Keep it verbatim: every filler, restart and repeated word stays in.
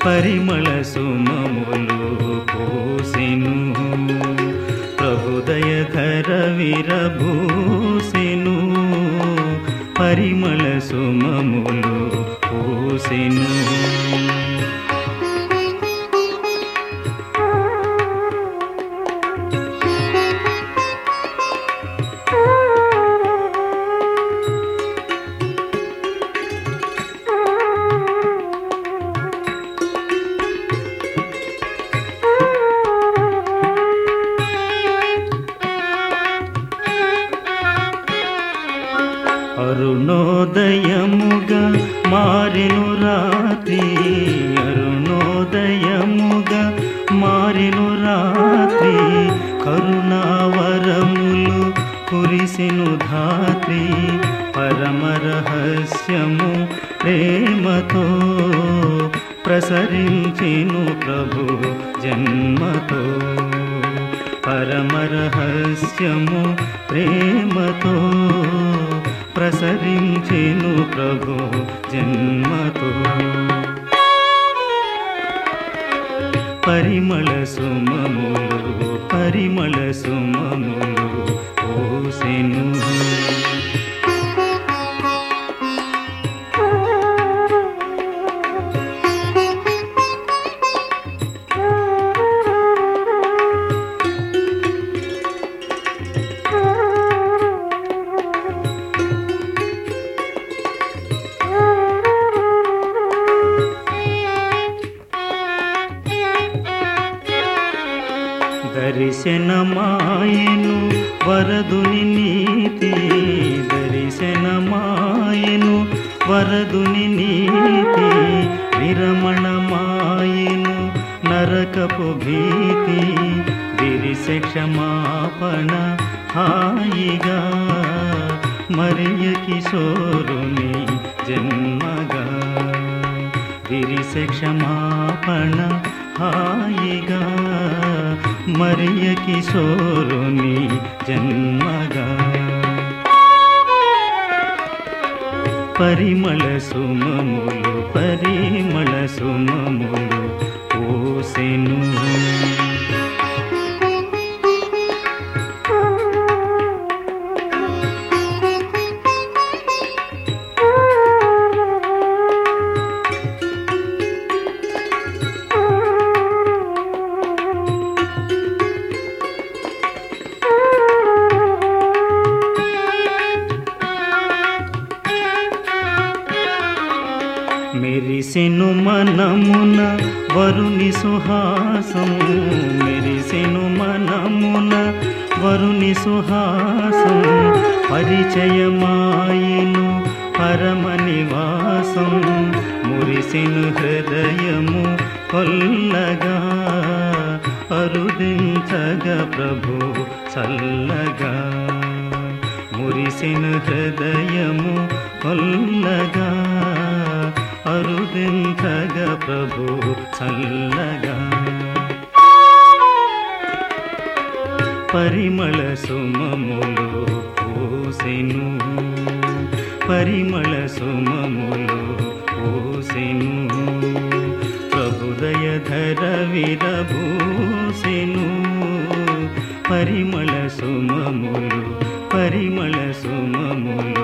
పరిమళ సుమములు పోసెను ప్రభుదయధర విరభూసెను పరిమళ సుమములు పోసెను అరుణోదయముగా మారెను రాత్రి అరుణోదయముగా మారెను రాత్రి కరుణావరములు కురిసెను ధాత్రి పరమ రహస్యము ప్రేమతో ప్రసరించెను ప్రభు జన్మతో పరమ రహస్యము ప్రేమతో ప్రసరించెను ప్రభు జన్మతో పరిమళ సుమములు పరిమళ సుమములు పోసెను దర్శనమాయెను వరదుని నీతి దర్శనమాయెను వరదుని నీతి విరమణమాయెను నరకపు భీతి విరిసె క్షమాపణ హాయిగా మరియ కిశోరుని జన్మగా విరిసె క్షమాపణ హాయిగా మరియ కిశోరుని జన్మగా పరిమళ సుమములు పరిమళ సుమములు పోసెను మెరిసెను మనమున వరుని సుహాసము మెరిసెను మనమున వరుని సుహాసం పరిచయమాయెను పరమ నివాసం మురిసెను హృదయము కొల్లగా అరుదించగా ప్రభు చల్లగా మురిసెను హృదయము కొల్లగా అరుదించగా ప్రభు చల్లగా పరిమళ సుమములు పోసెను పరిమళ సుమములు పోసెను ప్రభుదయధర విరభూసెను పరిమళ సుమములు పరిమళ సుమములు